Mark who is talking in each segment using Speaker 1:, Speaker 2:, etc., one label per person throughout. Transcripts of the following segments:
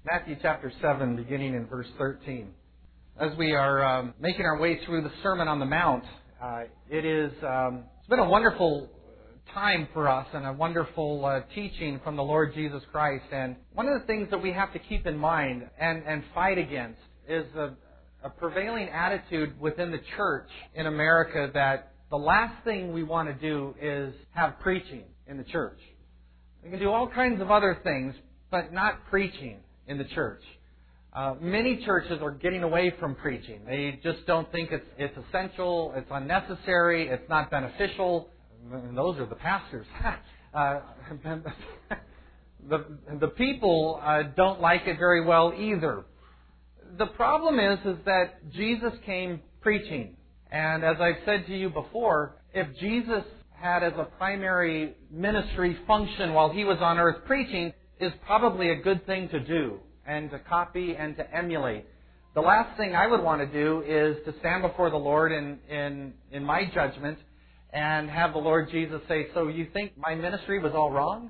Speaker 1: Matthew chapter 7, beginning in verse 13. As we are making our way through the Sermon on the Mount, it's been a wonderful time for us and a wonderful teaching from the Lord Jesus Christ. And one of the things that we have to keep in mind and fight against is a prevailing attitude within the church in America that the last thing we want to do is have preaching in the church. We can do all kinds of other things, but not preaching in the church. Many churches are getting away from preaching. They just don't think it's essential, it's unnecessary, it's not beneficial. And those are the pastors. The people don't like it very well either. The problem is that Jesus came preaching. And as I've said to you before, if Jesus had as a primary ministry function while He was on earth preaching, is probably a good thing to do and to copy and to emulate. The last thing I would want to do is to stand before the Lord in my judgment and have the Lord Jesus say, "So you think my ministry was all wrong?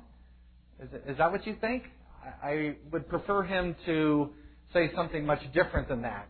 Speaker 1: Is that what you think?" I would prefer Him to say something much different than that.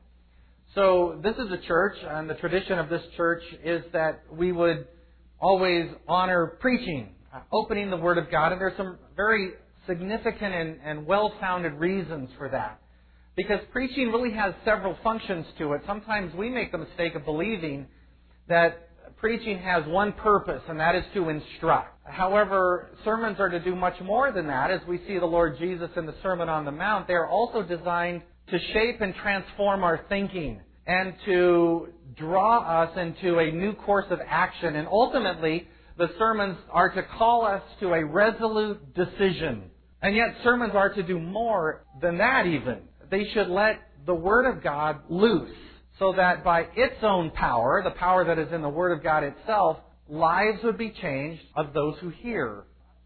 Speaker 1: So this is a church, and the tradition of this church is that we would always honor preaching, opening the Word of God, and there's some very significant and well-founded reasons for that. Because preaching really has several functions to it. Sometimes we make the mistake of believing that preaching has one purpose, and that is to instruct. However, sermons are to do much more than that. As we see the Lord Jesus in the Sermon on the Mount, they are also designed to shape and transform our thinking and to draw us into a new course of action. And ultimately, the sermons are to call us to a resolute decision. And yet sermons are to do more than that even. They should let the Word of God loose so that by its own power, the power that is in the Word of God itself, lives would be changed of those who hear.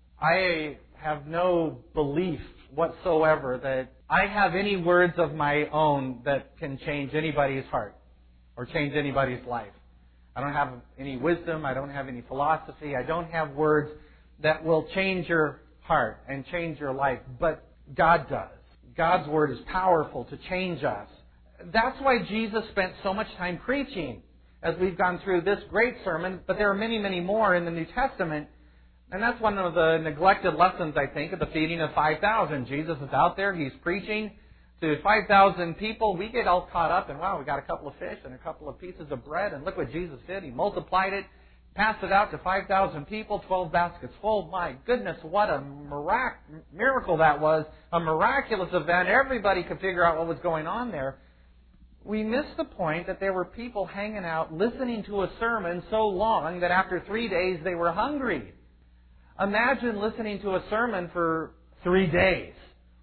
Speaker 1: I have no belief whatsoever that I have any words of my own that can change anybody's heart or change anybody's life. I don't have any wisdom. I don't have any philosophy. I don't have words that will change your heart and change your life. But God does. God's Word is powerful to change us. That's why Jesus spent so much time preaching as we've gone through this great sermon. But there are many, many more in the New Testament. And that's one of the neglected lessons, I think, of the feeding of 5,000. Jesus is out there. He's preaching to 5,000 people. We get all caught up and, wow, we got a couple of fish and a couple of pieces of bread. And look what Jesus did. He multiplied it, passed it out to 5,000 people, 12 baskets full. My goodness, what a miracle that was. A miraculous event. Everybody could figure out what was going on there. We missed the point that there were people hanging out listening to a sermon so long that after 3 days they were hungry. Imagine listening to a sermon for 3 days.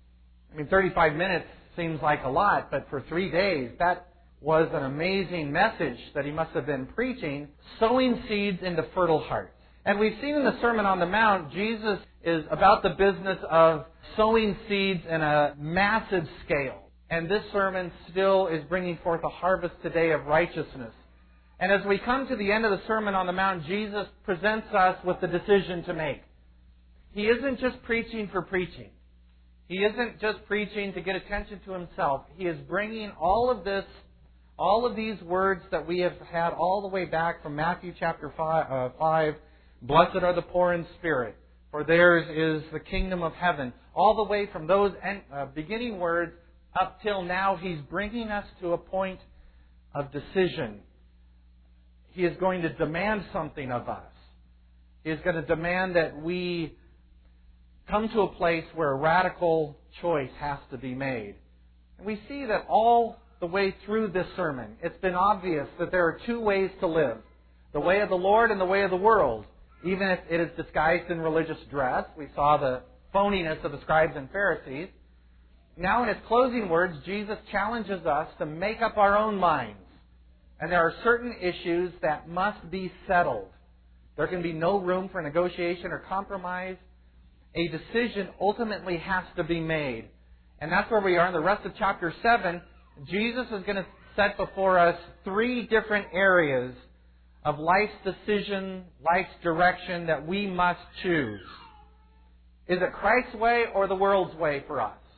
Speaker 1: 35 minutes seems like a lot, but for 3 days, that was an amazing message that He must have been preaching, sowing seeds into fertile hearts. And we've seen in the Sermon on the Mount, Jesus is about the business of sowing seeds in a massive scale. And this sermon still is bringing forth a harvest today of righteousness. And as we come to the end of the Sermon on the Mount, Jesus presents us with the decision to make. He isn't just preaching for preaching. He isn't just preaching to get attention to Himself. He is bringing all of these words that we have had all the way back from Matthew chapter 5, "Blessed are the poor in spirit, for theirs is the kingdom of heaven." All the way from those beginning words up till now, He's bringing us to a point of decision. He is going to demand something of us. He is going to demand that we come to a place where a radical choice has to be made. And we see that all the way through this sermon, it's been obvious that there are two ways to live. The way of the Lord and the way of the world. Even if it is disguised in religious dress. We saw the phoniness of the scribes and Pharisees. Now in His closing words, Jesus challenges us to make up our own minds. And there are certain issues that must be settled. There can be no room for negotiation or compromise. A decision ultimately has to be made. And that's where we are in the rest of chapter 7. Jesus is going to set before us 3 different areas of life's decision, life's direction that we must choose. Is it Christ's way or the world's way for us?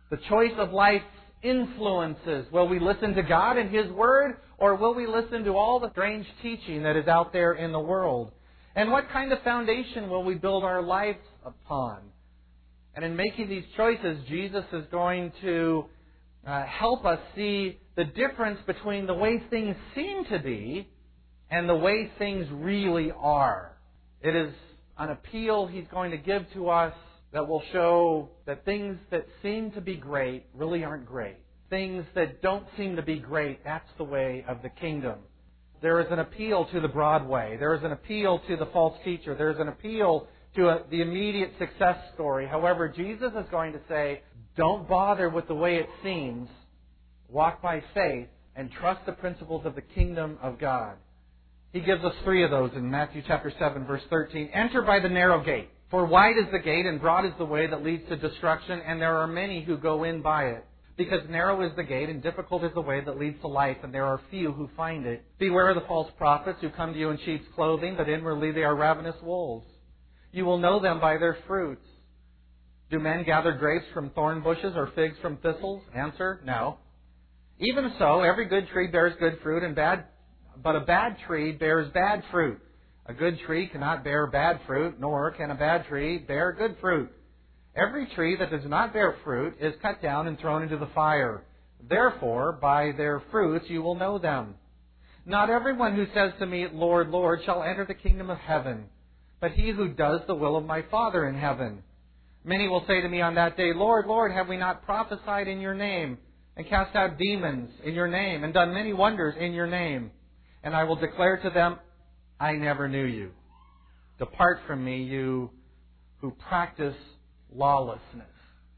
Speaker 1: The choice of life's influences. Will we listen to God and His Word, or will we listen to all the strange teaching that is out there in the world? And what kind of foundation will we build our lives upon? And in making these choices, Jesus is going to help us see the difference between the way things seem to be and the way things really are. It is an appeal He's going to give to us that will show that things that seem to be great really aren't great. Things that don't seem to be great, that's the way of the kingdom. There is an appeal to the broad way. There is an appeal to the false teacher. There is an appeal to the immediate success story. However, Jesus is going to say, don't bother with the way it seems. Walk by faith and trust the principles of the kingdom of God. He gives us 3 of those in Matthew chapter 7, verse 13. Enter by the narrow gate. For wide is the gate and broad is the way that leads to destruction, and there are many who go in by it. Because narrow is the gate and difficult is the way that leads to life, and there are few who find it. Beware of the false prophets who come to you in sheep's clothing, but inwardly they are ravenous wolves. You will know them by their fruits. Do men gather grapes from thorn bushes or figs from thistles? Answer, no. Even so, every good tree bears good fruit, but a bad tree bears bad fruit. A good tree cannot bear bad fruit, nor can a bad tree bear good fruit. Every tree that does not bear fruit is cut down and thrown into the fire. Therefore, by their fruits you will know them. Not everyone who says to me, Lord, Lord, shall enter the kingdom of heaven, but he who does the will of my Father in heaven. Many will say to me on that day, Lord, Lord, have we not prophesied in your name, and cast out demons in your name, and done many wonders in your name? And I will declare to them, I never knew you. Depart from me, you who practice lawlessness.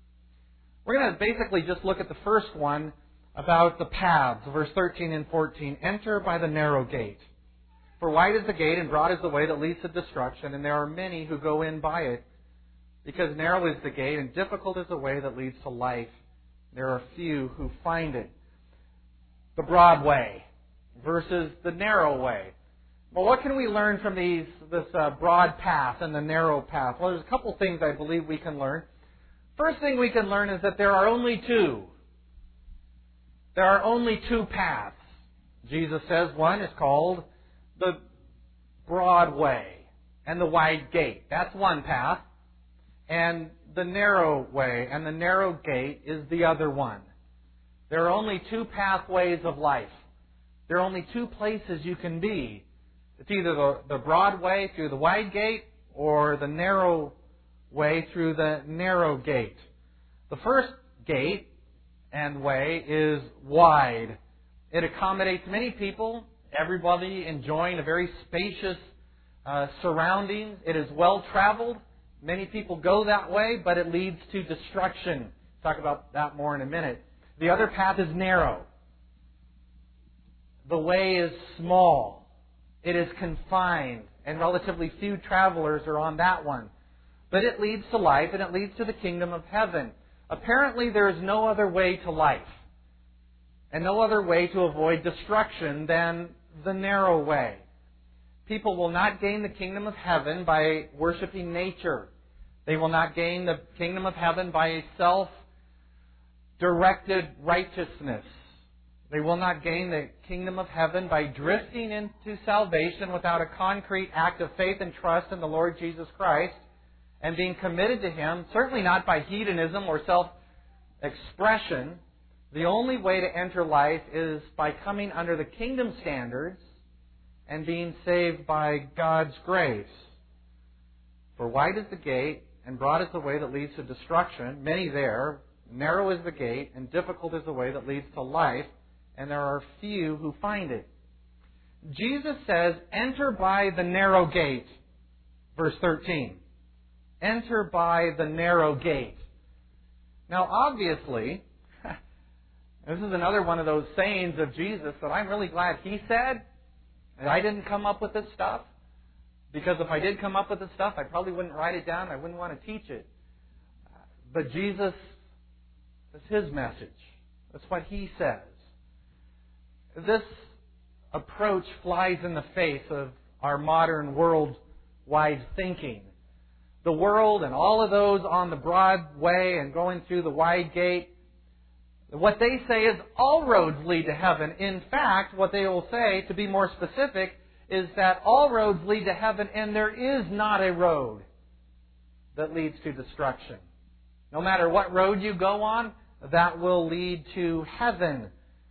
Speaker 1: We're going to basically just look at the first one about the paths, verse 13 and 14. Enter by the narrow gate. For wide is the gate and broad is the way that leads to destruction, and there are many who go in by it. Because narrow is the gate and difficult is the way that leads to life. There are few who find it. The broad way versus the narrow way. Well, what can we learn from this broad path and the narrow path? Well, there's a couple things I believe we can learn. First thing we can learn is that there are only 2. There are only 2 paths. Jesus says one is called the broad way and the wide gate. That's one path. And the narrow way and the narrow gate is the other one. There are only 2 pathways of life. There are only 2 places you can be. It's either the broad way through the wide gate or the narrow way through the narrow gate. The first gate and way is wide. It accommodates many people, everybody enjoying a very spacious surroundings. It is well traveled. Many people go that way, but it leads to destruction. We'll talk about that more in a minute. The other path is narrow. The way is small. It is confined, and relatively few travelers are on that one. But it leads to life, and it leads to the kingdom of heaven. Apparently, there is no other way to life, and no other way to avoid destruction than the narrow way. People will not gain the kingdom of heaven by worshiping nature. They will not gain the kingdom of heaven by a self-directed righteousness. They will not gain the kingdom of heaven by drifting into salvation without a concrete act of faith and trust in the Lord Jesus Christ and being committed to Him, certainly not by hedonism or self-expression. The only way to enter life is by coming under the kingdom standards and being saved by God's grace. For wide is the gate and broad is the way that leads to destruction, many there. Narrow is the gate and difficult is the way that leads to life, and there are few who find it. Jesus says, enter by the narrow gate. Verse 13. Enter by the narrow gate. Now, obviously, this is another one of those sayings of Jesus that I'm really glad He said, and I didn't come up with this stuff. Because if I did come up with this stuff, I probably wouldn't write it down. I wouldn't want to teach it. But Jesus, that's His message. That's what He says. This approach flies in the face of our modern worldwide thinking. The world and all of those on the broad way and going through the wide gate What they say is all roads lead to heaven. In fact, what they will say, to be more specific, is that all roads lead to heaven and there is not a road that leads to destruction. No matter what road you go on, that will lead to heaven.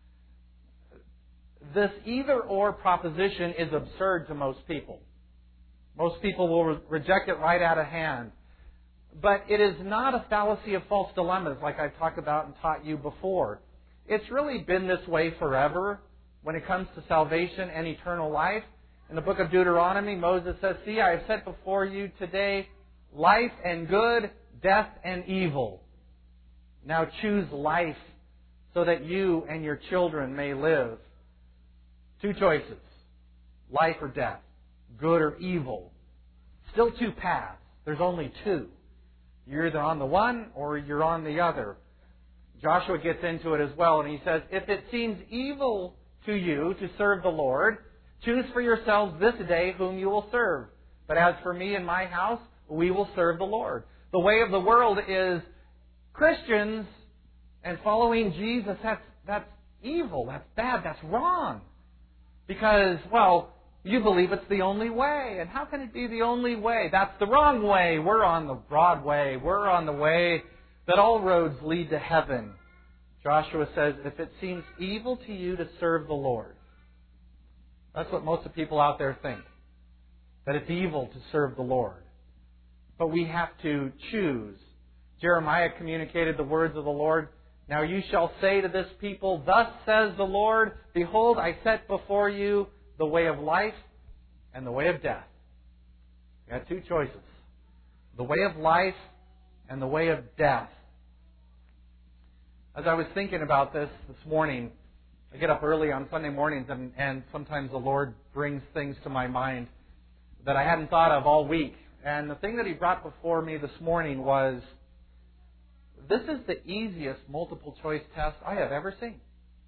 Speaker 1: This either-or proposition is absurd to most people. Most people will reject it right out of hand. But it is not a fallacy of false dilemmas like I've talked about and taught you before. It's really been this way forever when it comes to salvation and eternal life. In the book of Deuteronomy, Moses says, "See, I have set before you today life and good, death and evil. Now choose life so that you and your children may live." Two choices, life or death, good or evil. Still two paths. There's only two. You're either on the one or you're on the other. Joshua gets into it as well, and he says, "If it seems evil to you to serve the Lord, choose for yourselves this day whom you will serve. But as for me and my house, we will serve the Lord." The way of the world is Christians and following Jesus. That's evil. That's bad. That's wrong. Because, well, you believe it's the only way. And how can it be the only way? That's the wrong way. We're on the broad way. We're on the way that all roads lead to heaven. Joshua says, if it seems evil to you to serve the Lord. That's what most of the people out there think. That it's evil to serve the Lord. But we have to choose. Jeremiah communicated the words of the Lord. "Now you shall say to this people, thus says the Lord, behold, I set before you the way of life and the way of death." You got two choices. The way of life and the way of death. As I was thinking about this morning, I get up early on Sunday mornings and sometimes the Lord brings things to my mind that I hadn't thought of all week. And the thing that He brought before me this morning was, this is the easiest multiple choice test I have ever seen.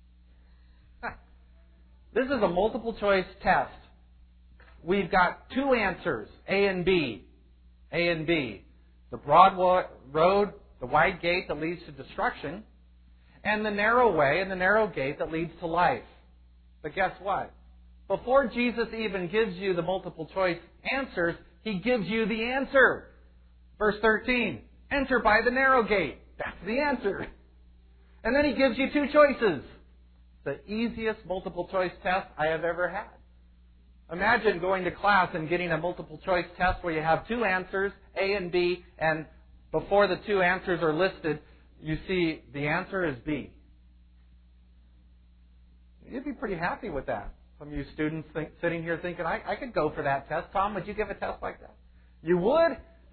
Speaker 1: This is a multiple choice test. We've got two answers, A and B. A and B. The broad road, the wide gate that leads to destruction, and the narrow way and the narrow gate that leads to life. But guess what? Before Jesus even gives you the multiple choice answers, He gives you the answer. Verse 13, enter by the narrow gate. That's the answer. And then He gives you two choices. The easiest multiple choice test I have ever had. Imagine going to class and getting a multiple choice test where you have two answers, A and B, and before the two answers are listed, you see the answer is B. You'd be pretty happy with that. Some of you students sitting here thinking, I could go for that test. Tom, would you give a test like that? You would?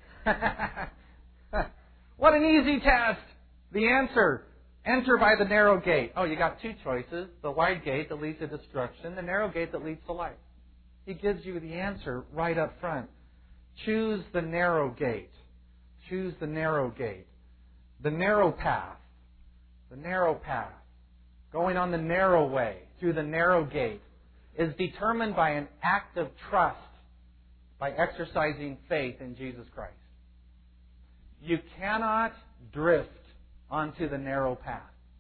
Speaker 1: What an easy test. The answer, enter by the narrow gate. Oh, you got two choices. The wide gate that leads to destruction, the narrow gate that leads to life. He gives you the answer right up front. Choose the narrow gate. Choose the narrow gate. The narrow path. The narrow path. Going on the narrow way, through the narrow gate, is determined by an act of trust, by exercising faith in Jesus Christ. You cannot drift onto the narrow path.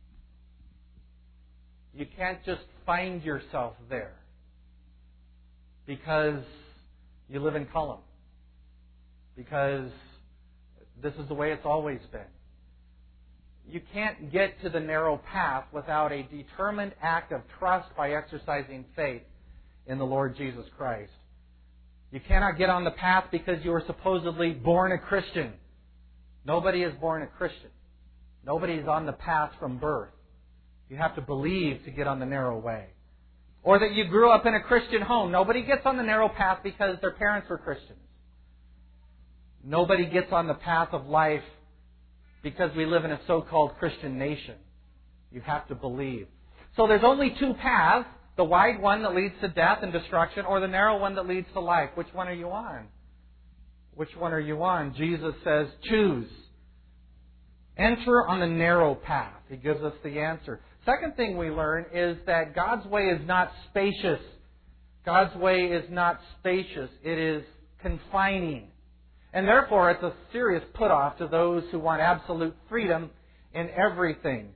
Speaker 1: You can't just find yourself there because you live in Cullum, because this is the way it's always been. You can't get to the narrow path without a determined act of trust by exercising faith in the Lord Jesus Christ. You cannot get on the path because you were supposedly born a Christian. Nobody is born a Christian. Nobody is on the path from birth. You have to believe to get on the narrow way. Or that you grew up in a Christian home. Nobody gets on the narrow path because their parents were Christians. Nobody gets on the path of life because we live in a so-called Christian nation. You have to believe. So there's only two paths. The wide one that leads to death and destruction, or the narrow one that leads to life. Which one are you on? Which one are you on? Jesus says, choose. Enter on the narrow path. He gives us the answer. Second thing we learn is that God's way is not spacious. God's way is not spacious. It is confining. And therefore, it's a serious put-off to those who want absolute freedom in everything.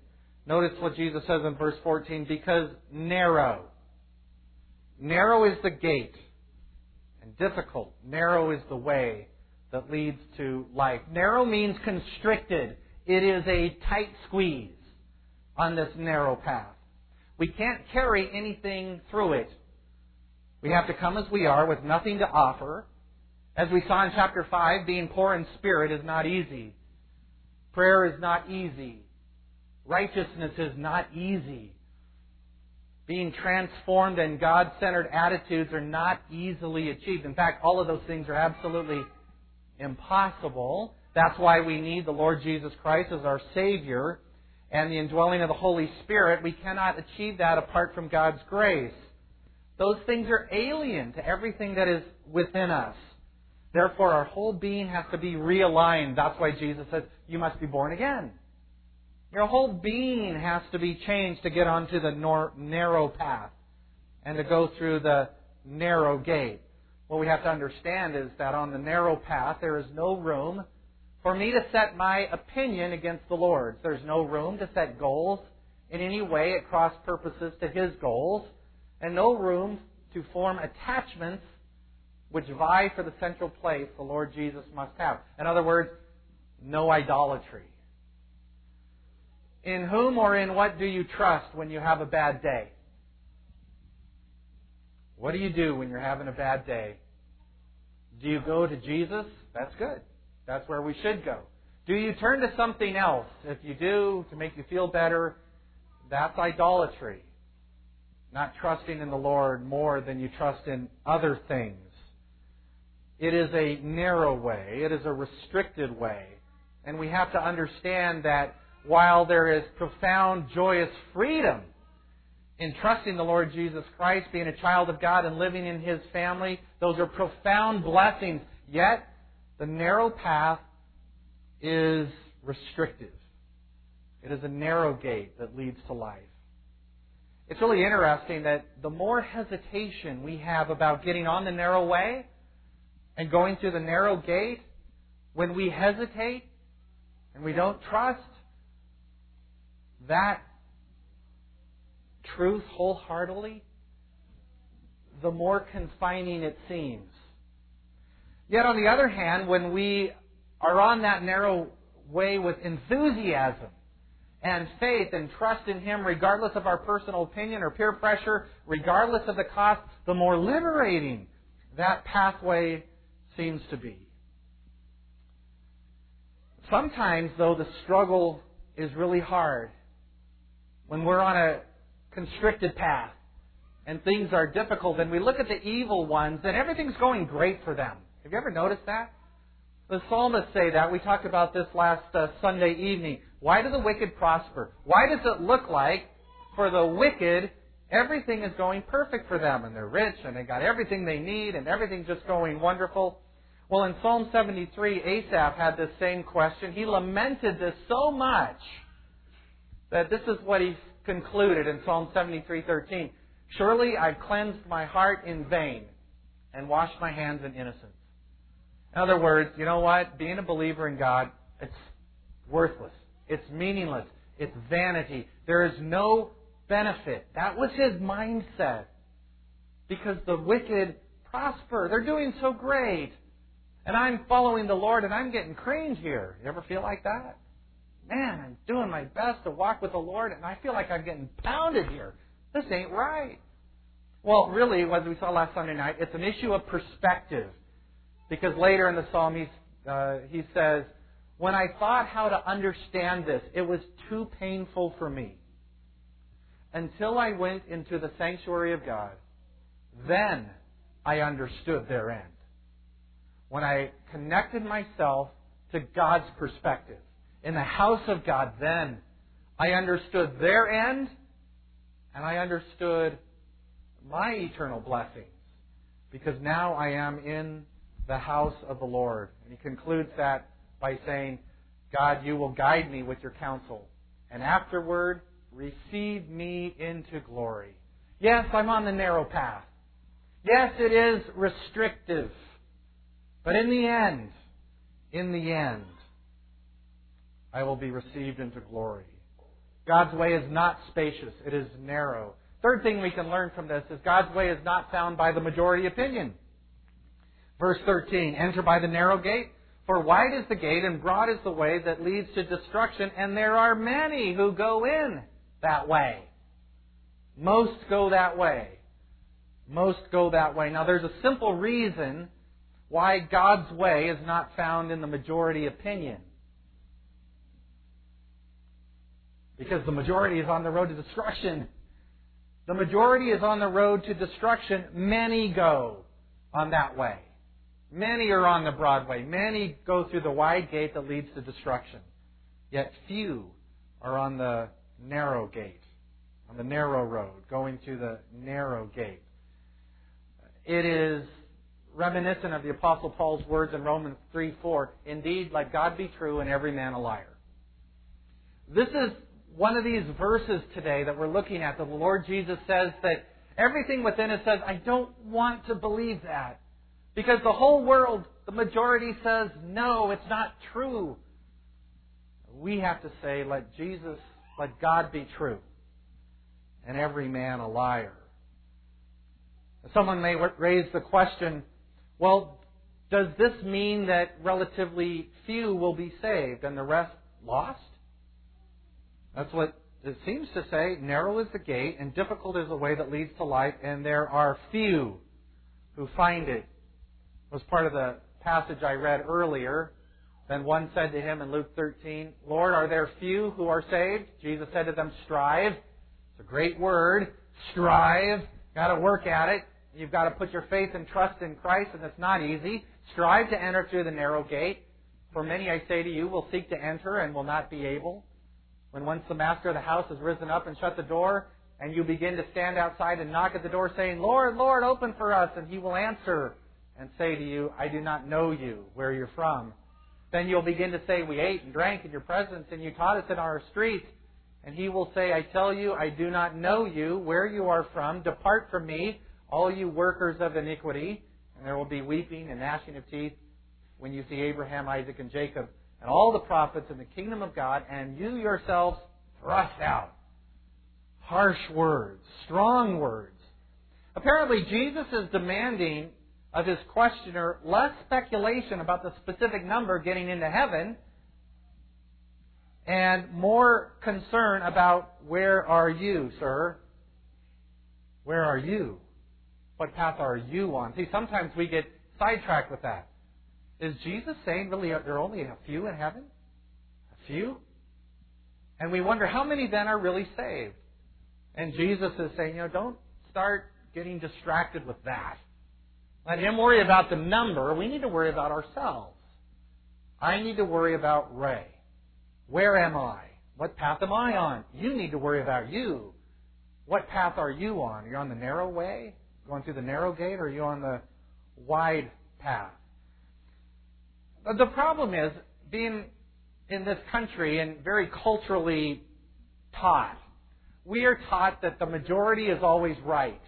Speaker 1: Notice what Jesus says in verse 14, because narrow is the gate, and difficult, narrow is the way that leads to life. Narrow means constricted. It is a tight squeeze on this narrow path. We can't carry anything through it. We have to come as we are with nothing to offer. As we saw in chapter 5, being poor in spirit is not easy. Prayer is not easy. Righteousness is not easy. Being transformed and God-centered attitudes are not easily achieved. In fact, all of those things are absolutely impossible. That's why we need the Lord Jesus Christ as our Savior and the indwelling of the Holy Spirit. We cannot achieve that apart from God's grace. Those things are alien to everything that is within us. Therefore, our whole being has to be realigned. That's why Jesus says, you must be born again. Your whole being has to be changed to get onto the narrow path and to go through the narrow gate. What we have to understand is that on the narrow path, there is no room for me to set my opinion against the Lord's. There's no room to set goals in any way at cross purposes to His goals, and no room to form attachments which vie for the central place the Lord Jesus must have. In other words, no idolatry. In whom or in what do you trust when you have a bad day? What do you do when you're having a bad day? Do you go to Jesus? That's good. That's where we should go. Do you turn to something else? If you do, to make you feel better, that's idolatry. Not trusting in the Lord more than you trust in other things. It is a narrow way. It is a restricted way. And we have to understand that while there is profound, joyous freedom in trusting the Lord Jesus Christ, being a child of God and living in His family, those are profound blessings. Yet, the narrow path is restrictive. It is a narrow gate that leads to life. It's really interesting that the more hesitation we have about getting on the narrow way and going through the narrow gate, when we hesitate and we don't trust that truth wholeheartedly, the more confining it seems. Yet on the other hand, when we are on that narrow way with enthusiasm and faith and trust in Him, regardless of our personal opinion or peer pressure, regardless of the cost, the more liberating that pathway seems to be. Sometimes, though, the struggle is really hard. When we're on a constricted path and things are difficult and we look at the evil ones and everything's going great for them. Have you ever noticed that? The psalmists say that. We talked about this last Sunday evening. Why do the wicked prosper? Why does it look like for the wicked everything is going perfect for them and they're rich and they got everything they need and everything's just going wonderful? Well, in Psalm 73, Asaph had this same question. He lamented this so much that this is what he concluded in Psalm 73:13. Surely I've cleansed my heart in vain and washed my hands in innocence. In other words, you know what? Being a believer in God, it's worthless. It's meaningless. It's vanity. There is no benefit. That was his mindset. Because the wicked prosper. They're doing so great. And I'm following the Lord and I'm getting creamed here. You ever feel like that? Man, I'm doing my best to walk with the Lord and I feel like I'm getting pounded here. This ain't right. Well, really, as we saw last Sunday night, it's an issue of perspective. Because later in the psalm, he says, when I thought how to understand this, it was too painful for me. Until I went into the sanctuary of God, then I understood their end. When I connected myself to God's perspective in the house of God, then I understood their end and I understood my eternal blessings. Because now I am in the house of the Lord. And he concludes that by saying, God, you will guide me with your counsel. And afterward, receive me into glory. Yes, I'm on the narrow path. Yes, it is restrictive. But in the end, I will be received into glory. God's way is not spacious. It is narrow. Third thing we can learn from this is God's way is not found by the majority opinion. Verse 13, enter by the narrow gate, for wide is the gate and broad is the way that leads to destruction, and there are many who go in that way. Most go that way. Most go that way. Now there's a simple reason why God's way is not found in the majority opinion. Because the majority is on the road to destruction. The majority is on the road to destruction. Many go on that way. Many are on the broad way. Many go through the wide gate that leads to destruction. Yet few are on the narrow gate, on the narrow road, going through the narrow gate. It is reminiscent of the Apostle Paul's words in Romans 3:4. Indeed, let God be true and every man a liar. This is one of these verses today that we're looking at that the Lord Jesus says that everything within us says, I don't want to believe that. Because the whole world, the majority says, no, it's not true. We have to say, let God be true and every man a liar. Someone may raise the question, well, does this mean that relatively few will be saved and the rest lost? That's what it seems to say. Narrow is the gate and difficult is the way that leads to life, and there are few who find it. It was part of the passage I read earlier. Then one said to him in Luke 13, Lord, are there few who are saved? Jesus said to them, strive. It's a great word. Strive. Got to work at it. You've got to put your faith and trust in Christ, and it's not easy. Strive to enter through the narrow gate. For many, I say to you, will seek to enter and will not be able. When once the master of the house has risen up and shut the door, and you begin to stand outside and knock at the door saying, Lord, Lord, open for us, and He will answer and say to you, I do not know you, where you're from. Then you'll begin to say, we ate and drank in your presence, and you taught us in our streets. And He will say, I tell you, I do not know you, where you are from. Depart from me, all you workers of iniquity. And there will be weeping and gnashing of teeth when you see Abraham, Isaac, and Jacob, and all the prophets in the kingdom of God, and you yourselves thrust out. Harsh words, strong words. Apparently, Jesus is demanding of His questioner less speculation about the specific number getting into heaven and more concern about where are you, sir? Where are you? What path are you on? See, sometimes we get sidetracked with that. Is Jesus saying really there are only a few in heaven? A few? And we wonder how many then are really saved? And Jesus is saying, don't start getting distracted with that. Let Him worry about the number. We need to worry about ourselves. I need to worry about Ray. Where am I? What path am I on? You need to worry about you. What path are you on? Are you on the narrow way, going through the narrow gate, or are you on the wide path? The problem is, being in this country and very culturally taught, we are taught that the majority is always right.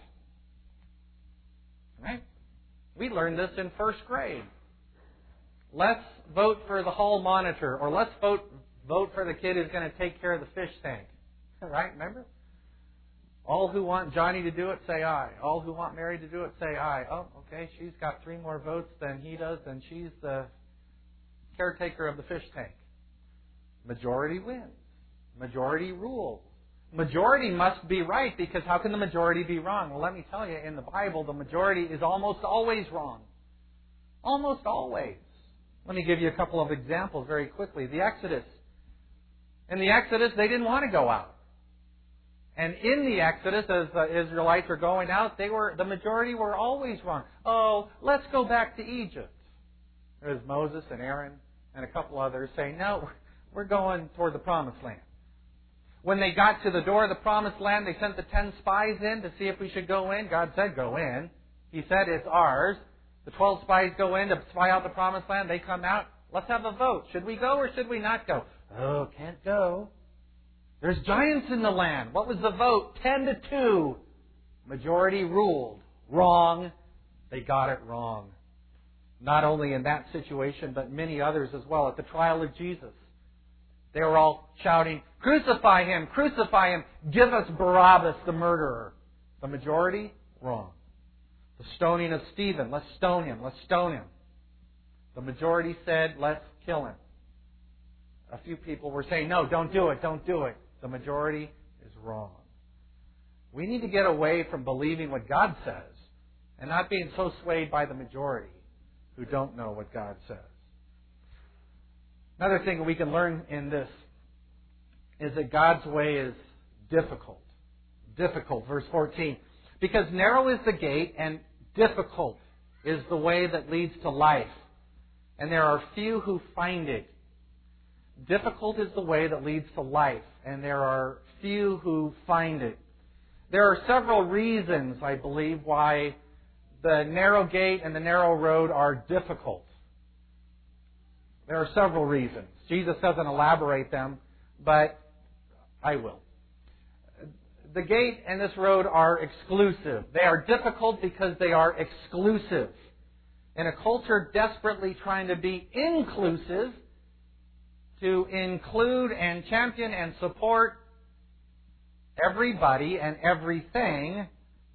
Speaker 1: Right? We learned this in first grade. Let's vote for the hall monitor, or let's vote for the kid who's going to take care of the fish tank. Right? Remember? All who want Johnny to do it, say aye. All who want Mary to do it, say aye. Oh, okay, she's got 3 more votes than he does, and she's the caretaker of the fish tank. Majority wins. Majority rules. Majority must be right, because how can the majority be wrong? Well, let me tell you, in the Bible, the majority is almost always wrong. Almost always. Let me give you a couple of examples very quickly. The Exodus. In the Exodus, they didn't want to go out. And in the Exodus, as the Israelites were going out, the majority were always wrong. Oh, let's go back to Egypt. There's Moses and Aaron and a couple others saying, no, we're going toward the Promised Land. When they got to the door of the Promised Land, they sent the 10 spies in to see if we should go in. God said, go in. He said, it's ours. The 12 spies go in to spy out the Promised Land. They come out. Let's have a vote. Should we go or should we not go? Oh, can't go. There's giants in the land. What was the vote? 10-2. Majority ruled. Wrong. They got it wrong. Not only in that situation, but many others as well. At the trial of Jesus, They were all shouting, "Crucify him! Crucify him! Give us Barabbas, the murderer." The majority? Wrong. The stoning of Stephen. Let's stone him. Let's stone him. The majority said, let's kill him. A few people were saying, no, don't do it. Don't do it. The majority is wrong. We need to get away from believing what God says and not being so swayed by the majority who don't know what God says. Another thing we can learn in this is that God's way is difficult. Difficult, verse 14. Because narrow is the gate and difficult is the way that leads to life, and there are few who find it. Difficult is the way that leads to life, and there are few who find it. There are several reasons, I believe, why the narrow gate and the narrow road are difficult. There are several reasons. Jesus doesn't elaborate them, but I will. The gate and this road are exclusive. They are difficult because they are exclusive. In a culture desperately trying to be inclusive, to include and champion and support everybody and everything,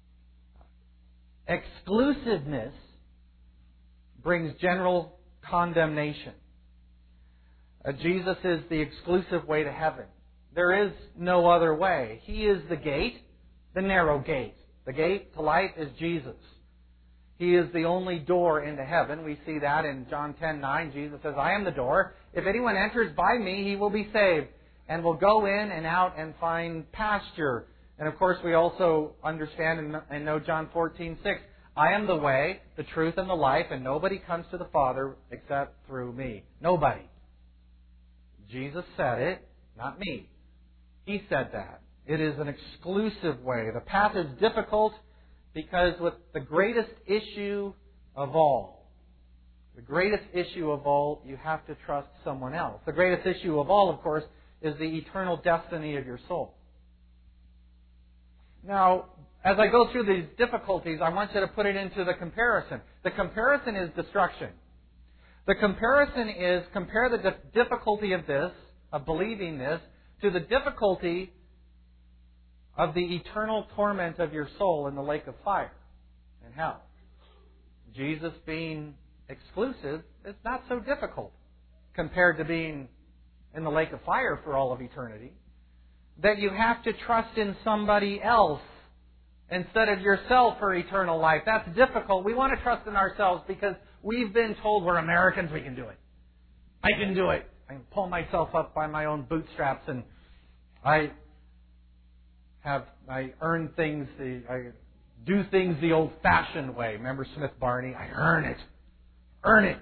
Speaker 1: exclusiveness brings general condemnation. Jesus is the exclusive way to heaven. There is no other way. He is the gate, the narrow gate. The gate to life is Jesus. He is the only door into heaven. We see that in John 10:9. Jesus says, I am the door. If anyone enters by me, he will be saved and will go in and out and find pasture. And of course, we also understand and know John 14:6. I am the way, the truth, and the life, and nobody comes to the Father except through me. Nobody. Jesus said it, not me. He said that. It is an exclusive way. The path is difficult because with the greatest issue of all, you have to trust someone else. The greatest issue of all, of course, is the eternal destiny of your soul. Now, as I go through these difficulties, I want you to put it into the comparison. The comparison is destruction. The comparison is compare the difficulty of this, of believing this, to the difficulty of the eternal torment of your soul in the lake of fire and hell. Jesus being exclusive is not so difficult compared to being in the lake of fire for all of eternity. That you have to trust in somebody else instead of yourself for eternal life. That's difficult. We want to trust in ourselves because we've been told we're Americans, we can do it. I can do it. I can pull myself up by my own bootstraps, and I earn things, I do things the old-fashioned way. Remember Smith Barney? I earn it. Earn it.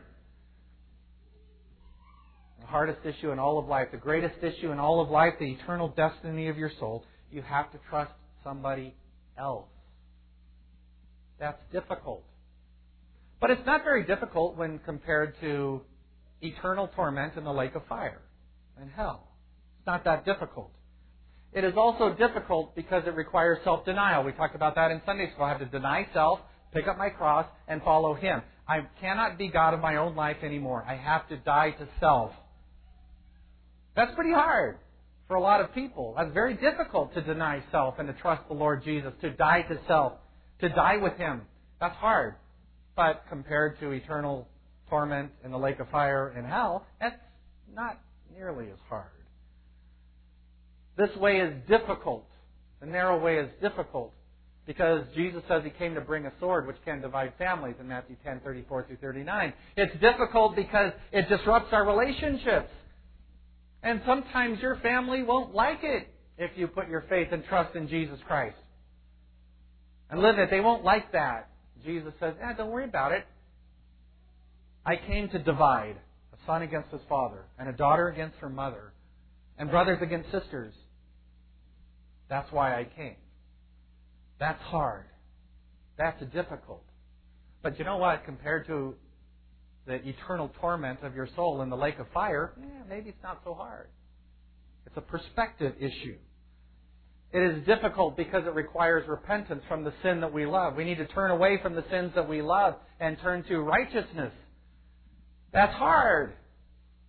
Speaker 1: The hardest issue in all of life, the greatest issue in all of life, the eternal destiny of your soul, you have to trust somebody else. That's difficult. But it's not very difficult when compared to eternal torment in the lake of fire and hell. It's not that difficult. It is also difficult because it requires self-denial. We talked about that in Sunday school. I have to deny self, pick up my cross, and follow Him. I cannot be God of my own life anymore. I have to die to self. That's pretty hard for a lot of people. That's very difficult to deny self and to trust the Lord Jesus, to die to self, to die with Him. That's hard. But compared to eternal torment in the lake of fire and hell, that's not nearly as hard. This way is difficult. The narrow way is difficult because Jesus says He came to bring a sword which can divide families in Matthew 10:34-39. It's difficult because it disrupts our relationships. And sometimes your family won't like it if you put your faith and trust in Jesus Christ and live it. They won't like that. Jesus says, don't worry about it. I came to divide a son against his father and a daughter against her mother and brothers against sisters. That's why I came. That's hard. That's difficult. But you know what? Compared to the eternal torment of your soul in the lake of fire, maybe it's not so hard. It's a perspective issue. It is difficult because it requires repentance from the sin that we love. We need to turn away from the sins that we love and turn to righteousness. That's hard.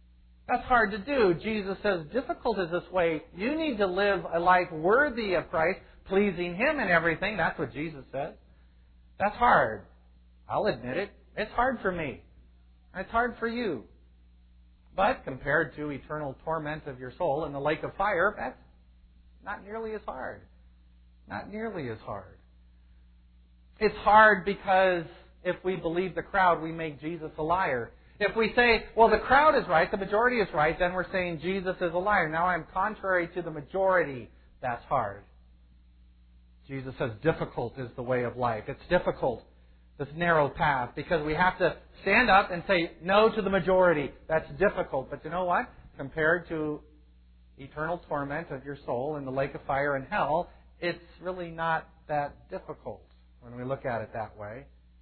Speaker 1: That's hard to do. Jesus says, difficult is this way. You need to live a life worthy of Christ, pleasing Him in everything. That's what Jesus says. That's hard. I'll admit it. It's hard for me. It's hard for you. But compared to eternal torment of your soul in the lake of fire, that's not nearly as hard. Not nearly as hard. It's hard because if we believe the crowd, we make Jesus a liar. If we say, well, the crowd is right, the majority is right, then we're saying Jesus is a liar. Now I'm contrary to the majority. That's hard. Jesus says difficult is the way of life. It's difficult, this narrow path, because we have to stand up and say no to the majority. That's difficult. But you know what? Compared to eternal torment of your soul in the lake of fire and hell, it's really not that difficult when we look at it that way.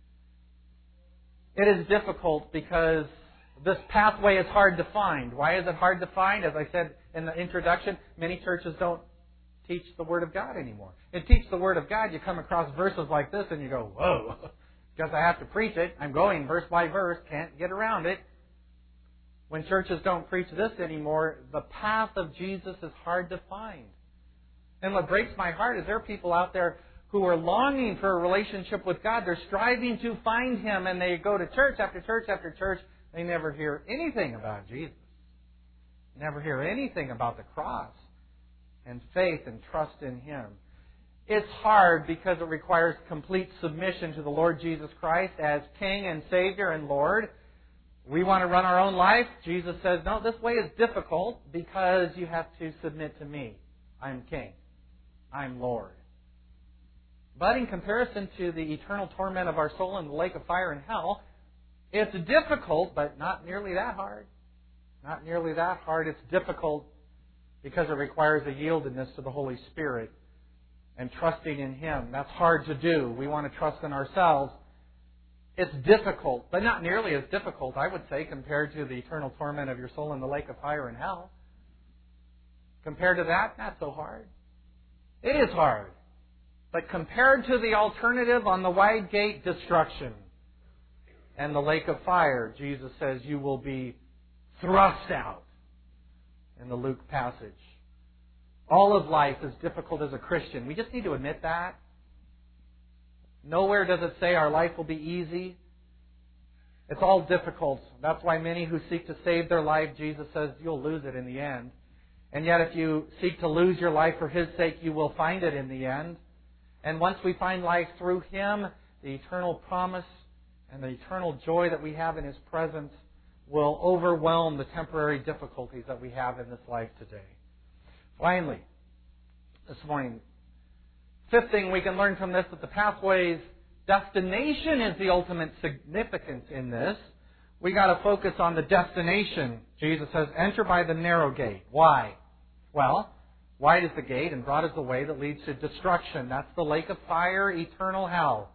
Speaker 1: It is difficult because this pathway is hard to find. Why is it hard to find? As I said in the introduction, many churches don't teach the Word of God anymore. And teach the Word of God, you come across verses like this and you go, whoa, because I have to preach it. I'm going verse by verse, can't get around it. When churches don't preach this anymore, the path of Jesus is hard to find. And what breaks my heart is there are people out there who are longing for a relationship with God. They're striving to find Him, and they go to church after church after church. They never hear anything about Jesus. Never hear anything about the cross and faith and trust in Him. It's hard because it requires complete submission to the Lord Jesus Christ as King and Savior and Lord. We want to run our own life. Jesus says, no, this way is difficult because you have to submit to me. I'm King. I'm Lord. But in comparison to the eternal torment of our soul in the lake of fire and hell, it's difficult, but not nearly that hard. Not nearly that hard. It's difficult because it requires a yieldedness to the Holy Spirit and trusting in Him. That's hard to do. We want to trust in ourselves. It's difficult, but not nearly as difficult, I would say, compared to the eternal torment of your soul in the lake of fire and hell. Compared to that, not so hard. It is hard. But compared to the alternative on the wide gate, destruction, and the lake of fire, Jesus says you will be thrust out in the Luke passage. All of life is difficult as a Christian. We just need to admit that. Nowhere does it say our life will be easy. It's all difficult. That's why many who seek to save their life, Jesus says, you'll lose it in the end. And yet if you seek to lose your life for His sake, you will find it in the end. And once we find life through Him, the eternal promise and the eternal joy that we have in His presence will overwhelm the temporary difficulties that we have in this life today. Finally, this morning, fifth thing we can learn from this, that the pathway's destination is the ultimate significance in this. We got to focus on the destination. Jesus says, enter by the narrow gate. Why? Well, wide is the gate and broad is the way that leads to destruction. That's the lake of fire, eternal hell.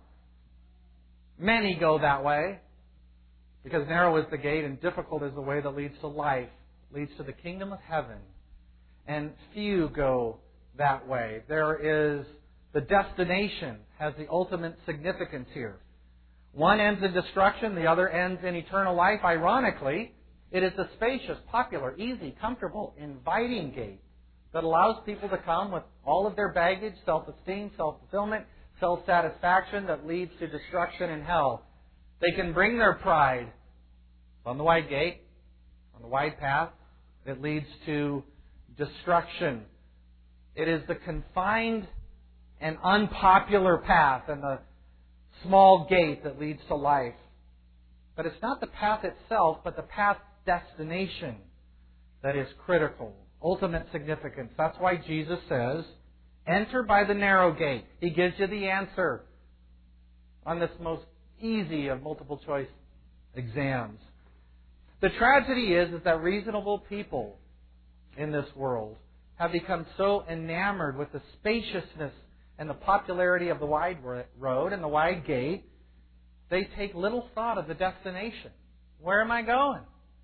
Speaker 1: Many go that way because narrow is the gate and difficult is the way that leads to life, leads to the kingdom of heaven. And few go that way. There is the destination has the ultimate significance here. One ends in destruction, the other ends in eternal life. Ironically, it is the spacious, popular, easy, comfortable, inviting gate that allows people to come with all of their baggage, self-esteem, self-fulfillment, self-satisfaction that leads to destruction and hell. They can bring their pride on the wide gate, on the wide path that leads to destruction. It is the confined and unpopular path and the small gate that leads to life. But it's not the path itself, but the path destination that is critical. Ultimate significance. That's why Jesus says, enter by the narrow gate. He gives you the answer on this most easy of multiple choice exams. The tragedy is that reasonable people in this world have become so enamored with the spaciousness and the popularity of the wide road and the wide gate, they take little thought of the destination. Where am I going?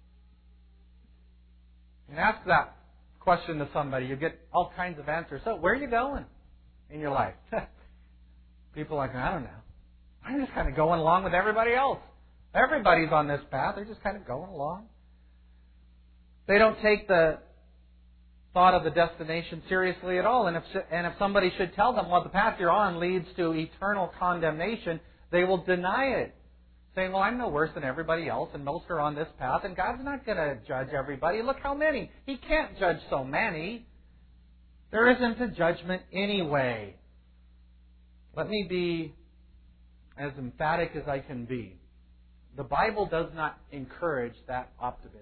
Speaker 1: And ask that question to somebody. You get all kinds of answers. So, where are you going in your life? People are like, I don't know. I'm just kind of going along with everybody else. Everybody's on this path. They're just kind of going along. They don't take the thought of the destination seriously at all. And if somebody should tell them, well, the path you're on leads to eternal condemnation, they will deny it, saying, well, I'm no worse than everybody else, and most are on this path, and God's not going to judge everybody. Look how many. He can't judge so many. There isn't a judgment anyway. Let me be as emphatic as I can be. The Bible does not encourage that optimism.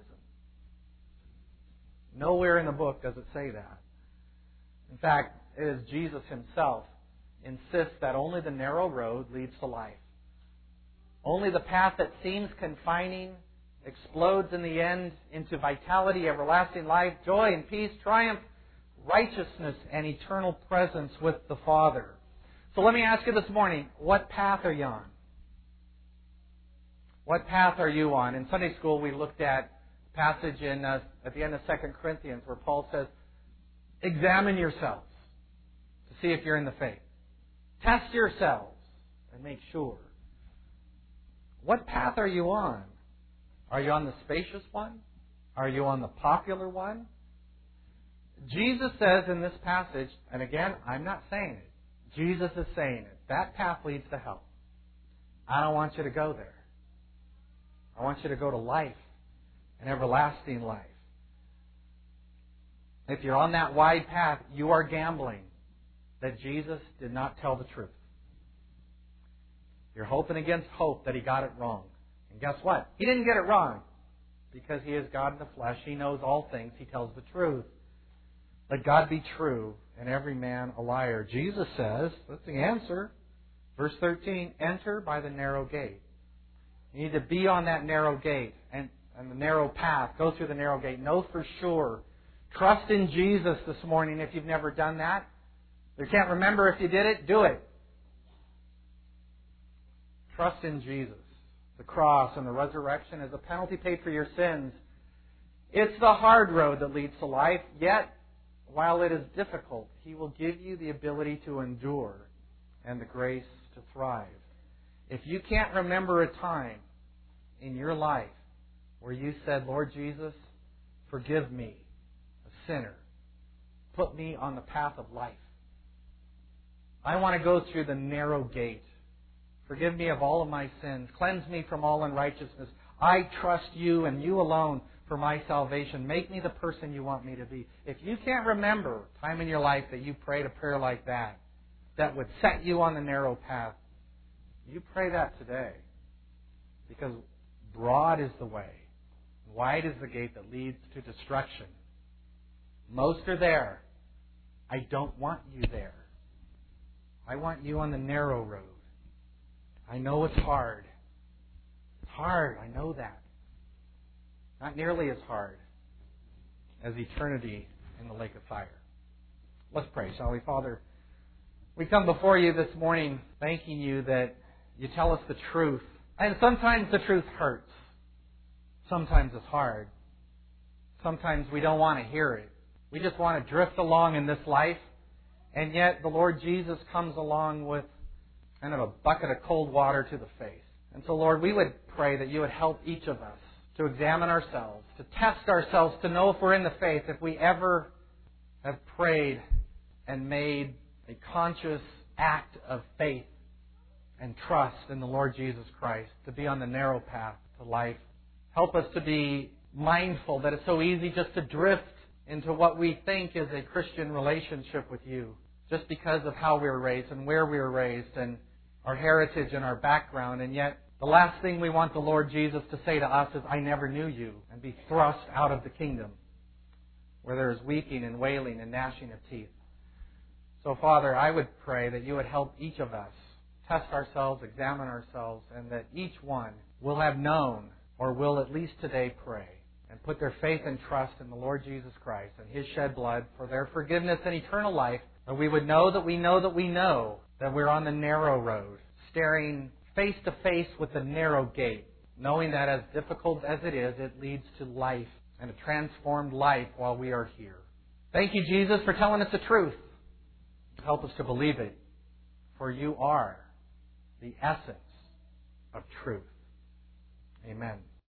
Speaker 1: Nowhere in the book does it say that. In fact, it is Jesus Himself insists that only the narrow road leads to life. Only the path that seems confining explodes in the end into vitality, everlasting life, joy and peace, triumph, righteousness, and eternal presence with the Father. So let me ask you this morning, what path are you on? What path are you on? In Sunday school, we looked at a passage at the end of 2 Corinthians where Paul says, examine yourselves to see if you're in the faith. Test yourselves and make sure. What path are you on? Are you on the spacious one? Are you on the popular one? Jesus says in this passage, and again, I'm not saying it. Jesus is saying it. That path leads to hell. I don't want you to go there. I want you to go to life, an everlasting life. If you're on that wide path, you are gambling that Jesus did not tell the truth. You're hoping against hope that He got it wrong. And guess what? He didn't get it wrong. Because He is God in the flesh. He knows all things. He tells the truth. Let God be true and every man a liar. Jesus says, that's the answer. Verse 13, enter by the narrow gate. You need to be on that narrow gate and the narrow path. Go through the narrow gate. Know for sure. Trust in Jesus this morning if you've never done that. If you can't remember if you did it, do it. Trust in Jesus. The cross and the resurrection as a penalty paid for your sins. It's the hard road that leads to life, yet, while it is difficult, He will give you the ability to endure and the grace to thrive. If you can't remember a time in your life where you said, Lord Jesus, forgive me, a sinner. Put me on the path of life. I want to go through the narrow gate. Forgive me of all of my sins. Cleanse me from all unrighteousness. I trust You and You alone for my salvation. Make me the person You want me to be. If you can't remember a time in your life that you prayed a prayer like that, that would set you on the narrow path, you pray that today. Because broad is the way, wide is the gate that leads to destruction. Most are there. I don't want you there. I want you on the narrow road. I know it's hard. It's hard, I know that. Not nearly as hard as eternity in the lake of fire. Let's pray, shall we? Father, we come before You this morning thanking You that You tell us the truth. And sometimes the truth hurts. Sometimes it's hard. Sometimes we don't want to hear it. We just want to drift along in this life. And yet the Lord Jesus comes along with kind of a bucket of cold water to the face. And so, Lord, we would pray that You would help each of us to examine ourselves, to test ourselves, to know if we're in the faith, if we ever have prayed and made a conscious act of faith and trust in the Lord Jesus Christ, to be on the narrow path to life. Help us to be mindful that it's so easy just to drift into what we think is a Christian relationship with You, just because of how we were raised and where we were raised and our heritage and our background. And yet, the last thing we want the Lord Jesus to say to us is, I never knew You, and be thrust out of the kingdom where there is weeping and wailing and gnashing of teeth. So, Father, I would pray that You would help each of us test ourselves, examine ourselves, and that each one will have known or will at least today pray and put their faith and trust in the Lord Jesus Christ and His shed blood for their forgiveness and eternal life, that we would know that we know that we know that we're on the narrow road, staring face to face with the narrow gate, knowing that as difficult as it is, it leads to life and a transformed life while we are here. Thank You, Jesus, for telling us the truth. Help us to believe it, for You are the essence of truth. Amen.